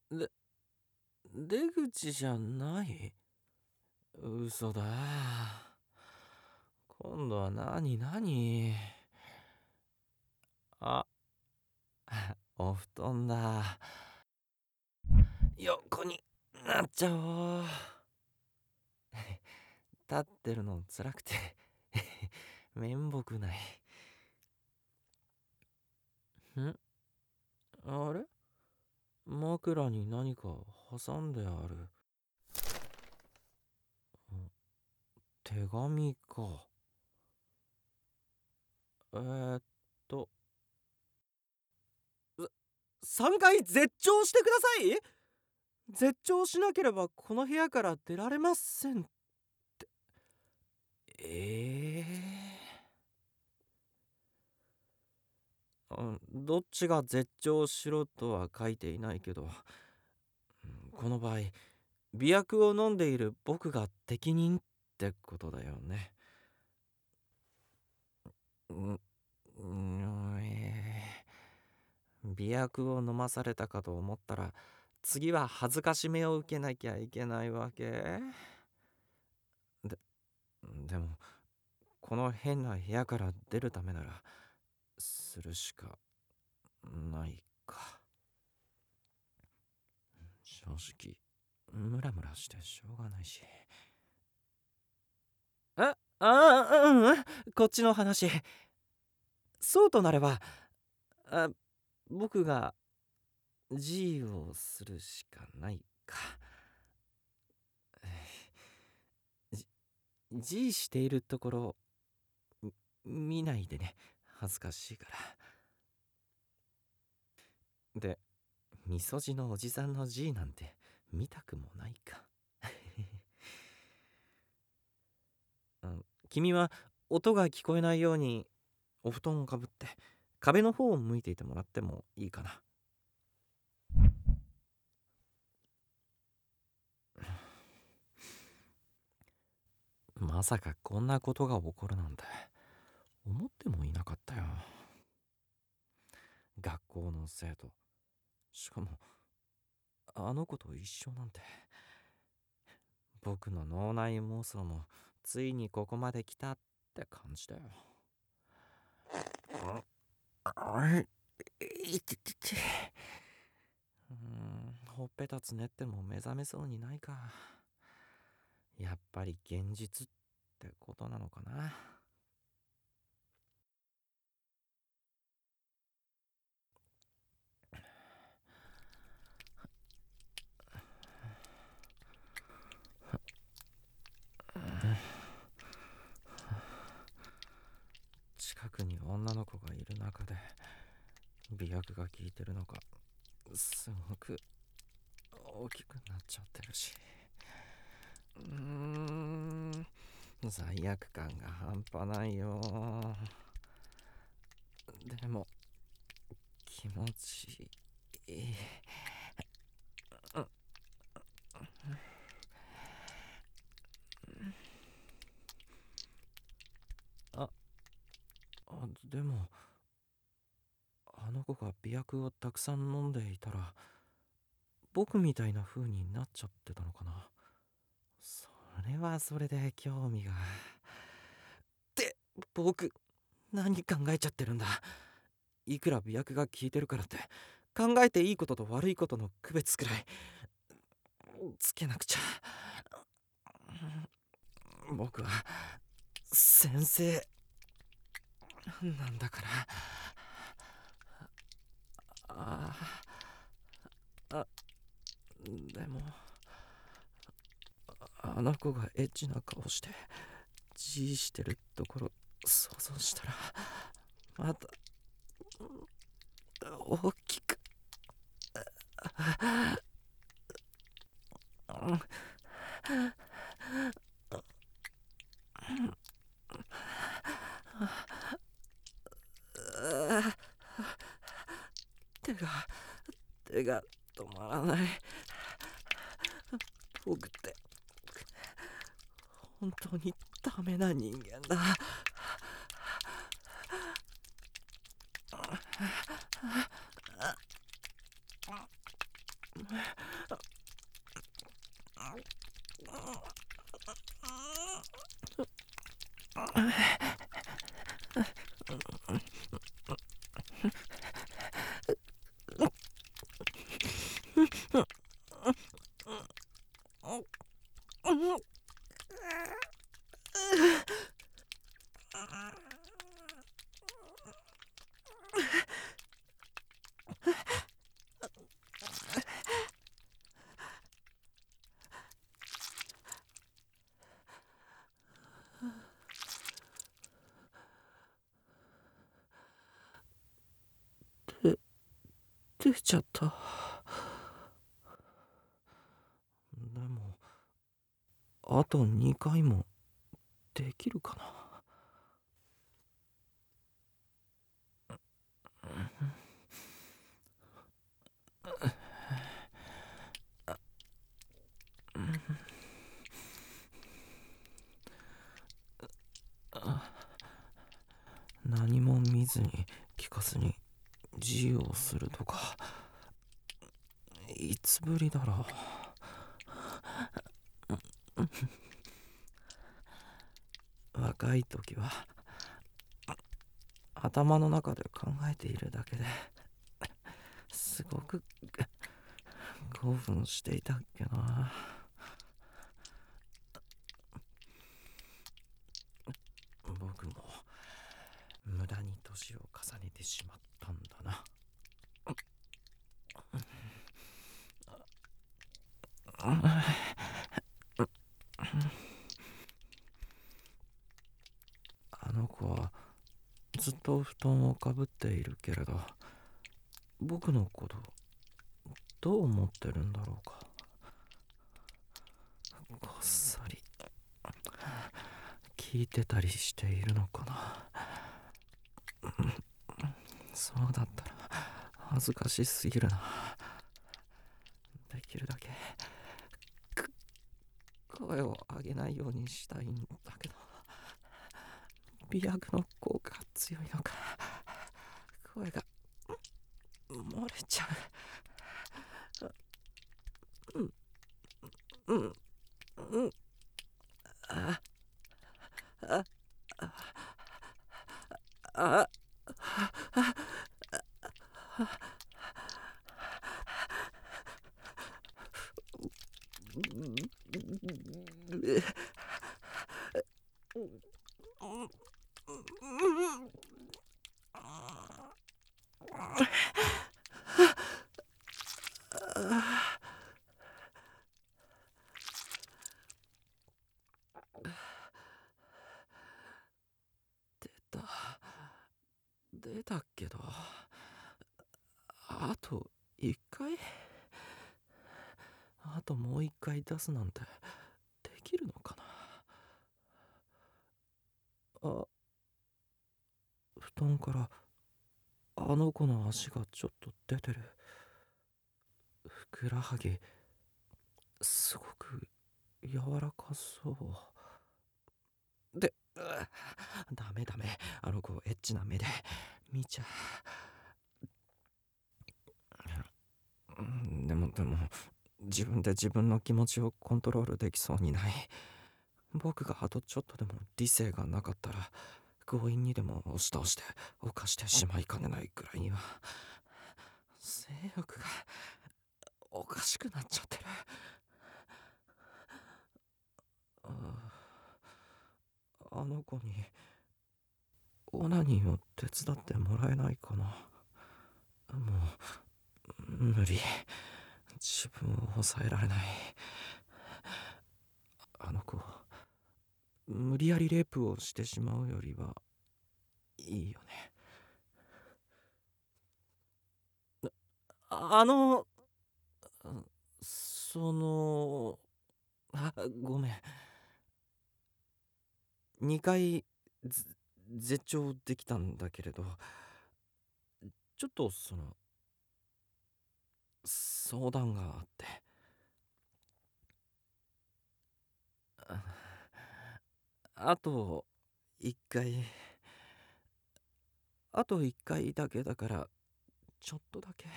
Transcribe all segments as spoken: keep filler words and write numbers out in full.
で、出口じゃない？嘘だ。今度は何何？あ、お布団だ。横になっちゃおう。立ってるの辛くて面目ない。ん？あれ？枕に何か挟んである。手紙か。えーっとさんかい絶頂してください。絶頂しなければこの部屋から出られませんって。ええー、どっちが絶頂しろとは書いていないけど、この場合媚薬を飲んでいる僕が適任ってことだよね。んんえー、媚薬を飲まされたかと思ったら次は恥ずかしめを受けなきゃいけないわけで。でもこの変な部屋から出るためならするしかないか。正直ムラムラしてしょうがないし。えああうんうんこっちの話。そうとなればあ僕が G をするしかないか。G, G しているところ見ないでね、恥ずかしいから。でみそじのおじさんの G なんて見たくもないか。君は音が聞こえないようにお布団をかぶって壁の方を向いていてもらってもいいかな。まさかこんなことが起こるなんて思ってもいなかったよ。学校の生徒、しかもあの子と一緒なんて。僕の脳内妄想もついにここまで来たって感じだよ。あいてててうーんほっぺたつねっても目覚めそうにないか。やっぱり現実ってことなのかな。近くに女の子がいる中で媚薬が効いてるのか、すごく大きくなっちゃってるし、うーん罪悪感が半端ないよ。でも気持ちいい。ああでもあの子が媚薬をたくさん飲んでいたら僕みたいな風になっちゃってたのかな。それはそれで興味が。って僕何考えちゃってるんだ。いくら媚薬が効いてるからって考えていいことと悪いことの区別くらいつけなくちゃ。僕は先生なんだから。ああでもあの子がエッチな顔して G してるところ想像したらまた大きく手が手が止まらない。僕って本当にダメな人間だ。 で出ちゃった。でもあとにかいもできるかな。何も見ずに聞かずに自由をするとかいつぶりだろう。若い時は頭の中で考えているだけですごく興奮していたっけな。僕も無駄に年を重ねてしまったんだな。あの子はずっと布団をかぶっているけれど、僕のことどう思ってるんだろうか。こっそり聞いてたりしているのかな。そうだったら恥ずかしすぎるな。できるだけ声を上げないようにしたいんだけど、美薬の効果が強いのか声が漏れちゃう。うんうんうんああああ出た出たけど、あといっかいあともういっかい出すなんてできるのかな。あ、布団からあの子の足がちょっと出てる。ふくらはぎすごく柔らかそうで、うダメダメ、あの子エッチな目で見ちゃう。うんでもでも自分で自分の気持ちをコントロールできそうにない。僕があとちょっとでも理性がなかったら強引にでも押し倒して犯してしまいかねないくらいには性欲がおかしくなっちゃってる。ああの子にオナニーを手伝ってもらえないかな。もう無理、自分を抑えられない。あの子無理やりレイプをしてしまうよりはいいよね。ああのそのあごめん、にかいず絶頂できたんだけれど、ちょっとその相談があって。ああといっかいあといっかいだけだからちょっとだけ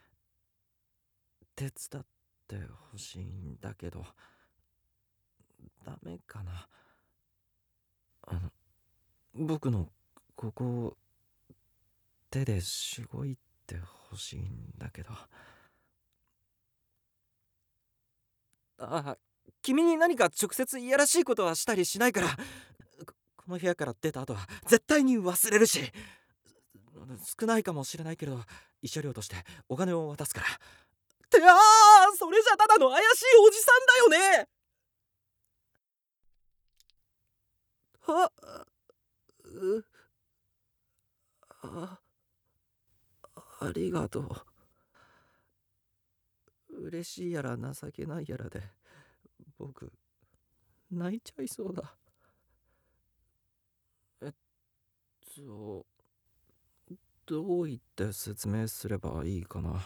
手伝ってほしいんだけどダメかな。あの僕のここを手でしごいてほしいんだけど。ああ、君に何か直接いやらしいことはしたりしないから、ここの部屋から出た後は絶対に忘れるし、少ないかもしれないけれど慰謝料としてお金を渡すから。ってああ、それじゃただの怪しいおじさんだよね。あうあありがとう。嬉しいやら情けないやらで僕泣いちゃいそうだ。えっとどう言って説明すればいいかな。うん、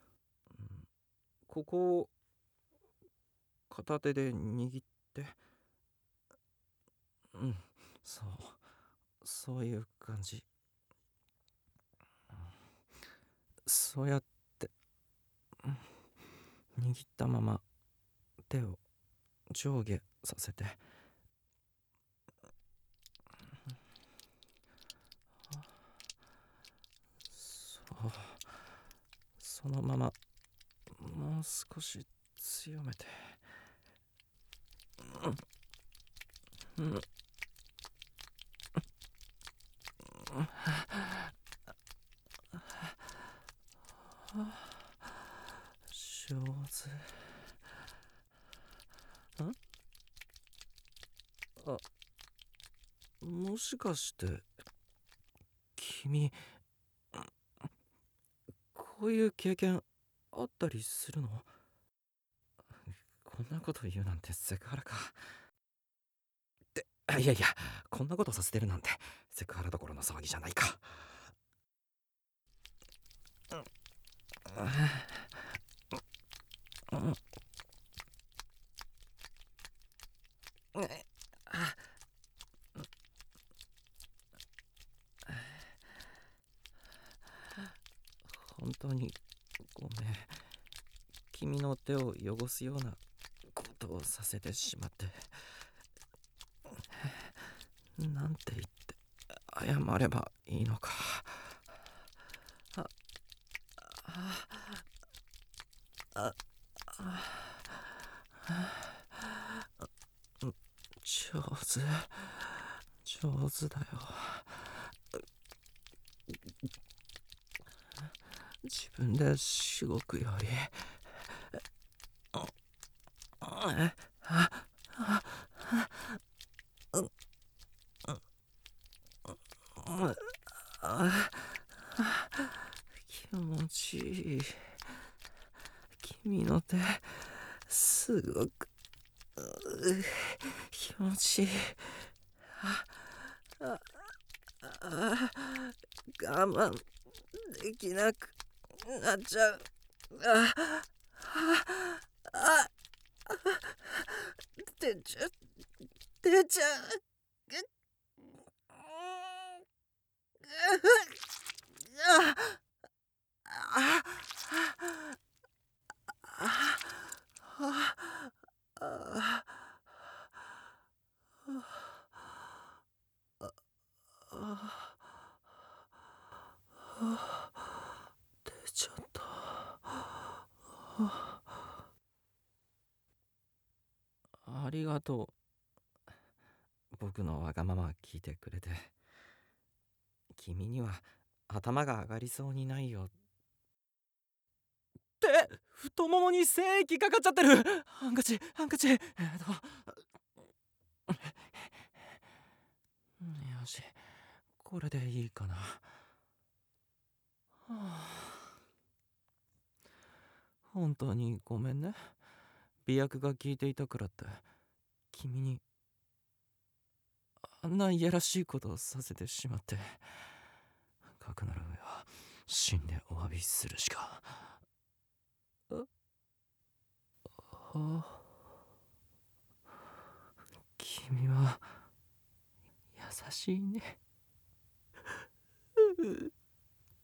ここを片手で握って。うん、そうそういう感じ。そうやって、うん、握ったまま手を上下させて。そうそのままもう少し強めて。うん、うん、上手。んあ、もしかして君こういう経験あったりするの？こんなこと言うなんてセクハラか。っていやいや、こんなことさせてるなんてセクハラどころの騒ぎじゃないか。うん、うん、あ、本当にごめん。君の手を汚すようなことをさせてしまって。なんて言って謝ればいいのか。ああああ上手上手だよ。自分でしごくより。ああああ気持ちいい。君の手すごく気持ちいい。ああ我慢できなくなっちゃう。あああ出ちゃう出ちゃう。出ちゃった。ありがとう。僕のわがまま聞いてくれて。君には頭が上がりそうにないよ。って太ももに精液かかっちゃってる。ハンカチハンカチ。えっとよし、これでいいかな。はあ、本当にごめんね。媚薬が効いていたからって君にあんないやらしいことをさせてしまって。かくなる上は死んでお詫びするしか。ああ、君は優しいね。